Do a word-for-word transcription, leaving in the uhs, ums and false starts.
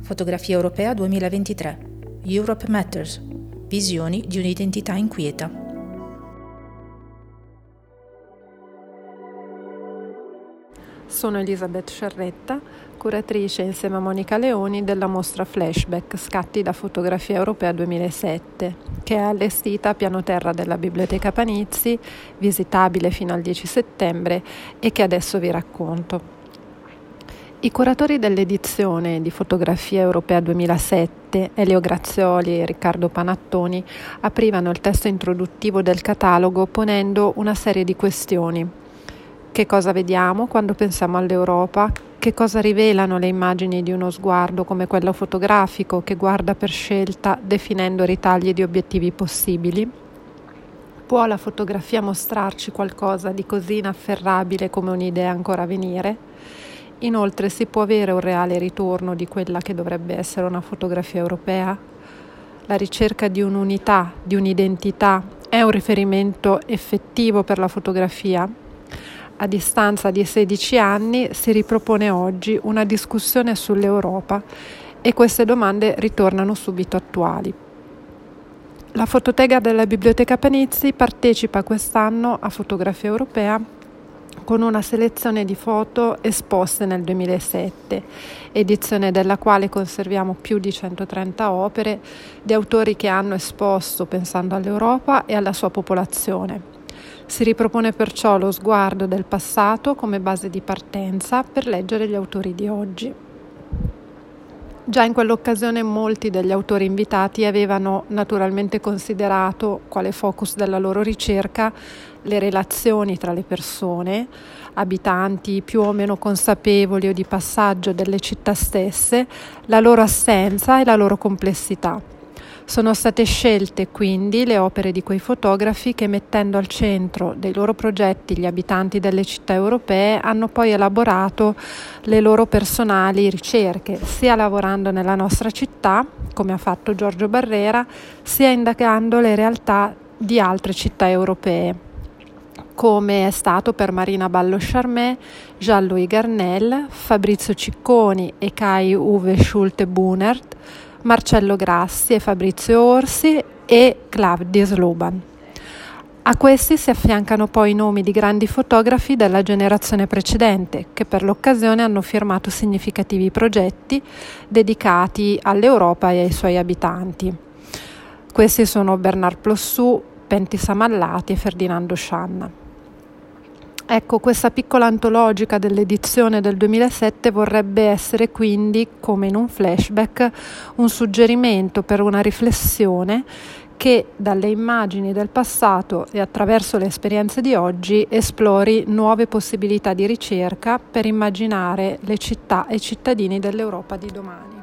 Fotografia Europea duemilaventitré. Europe Matters. Visioni di un'identità inquieta. Sono Elisabeth Sciarretta, curatrice insieme a Monica Leoni della mostra Flashback Scatti da Fotografia Europea duemilasette, che è allestita a piano terra della Biblioteca Panizzi, visitabile fino al dieci settembre e che adesso vi racconto. I curatori dell'edizione di Fotografia Europea duemilasette, Elio Grazioli e Riccardo Panattoni, aprivano il testo introduttivo del catalogo ponendo una serie di questioni. Che cosa vediamo quando pensiamo all'Europa? Che cosa rivelano le immagini di uno sguardo come quello fotografico che guarda per scelta definendo ritagli di obiettivi possibili? Può la fotografia mostrarci qualcosa di così inafferrabile come un'idea ancora a venire? Inoltre, si può avere un reale ritorno di quella che dovrebbe essere una fotografia europea? La ricerca di un'unità, di un'identità, è un riferimento effettivo per la fotografia? A distanza di sedici anni si ripropone oggi una discussione sull'Europa e queste domande ritornano subito attuali. La fototeca della Biblioteca Panizzi partecipa quest'anno a Fotografia Europea con una selezione di foto esposte nel duemilasette, edizione della quale conserviamo più di centotrenta opere di autori che hanno esposto pensando all'Europa e alla sua popolazione. Si ripropone perciò lo sguardo del passato come base di partenza per leggere gli autori di oggi. Già in quell'occasione molti degli autori invitati avevano naturalmente considerato quale focus della loro ricerca le relazioni tra le persone, abitanti più o meno consapevoli o di passaggio delle città stesse, la loro assenza e la loro complessità. Sono state scelte quindi le opere di quei fotografi che, mettendo al centro dei loro progetti gli abitanti delle città europee, hanno poi elaborato le loro personali ricerche, sia lavorando nella nostra città, come ha fatto Giorgio Barrera, sia indagando le realtà di altre città europee, come è stato per Marina Ballo-Charmé, Jean-Louis Garnel, Fabrizio Cicconi e Kai-Uwe Schulte-Bunert, Marcello Grassi e Fabrizio Orsi e Claudius Luban. A questi si affiancano poi i nomi di grandi fotografi della generazione precedente che per l'occasione hanno firmato significativi progetti dedicati all'Europa e ai suoi abitanti. Questi sono Bernard Plossou, Pentti Samallati e Ferdinando Scianna. Ecco, questa piccola antologica dell'edizione del duemilasette vorrebbe essere quindi, come in un flashback, un suggerimento per una riflessione che dalle immagini del passato e attraverso le esperienze di oggi esplori nuove possibilità di ricerca per immaginare le città e i cittadini dell'Europa di domani.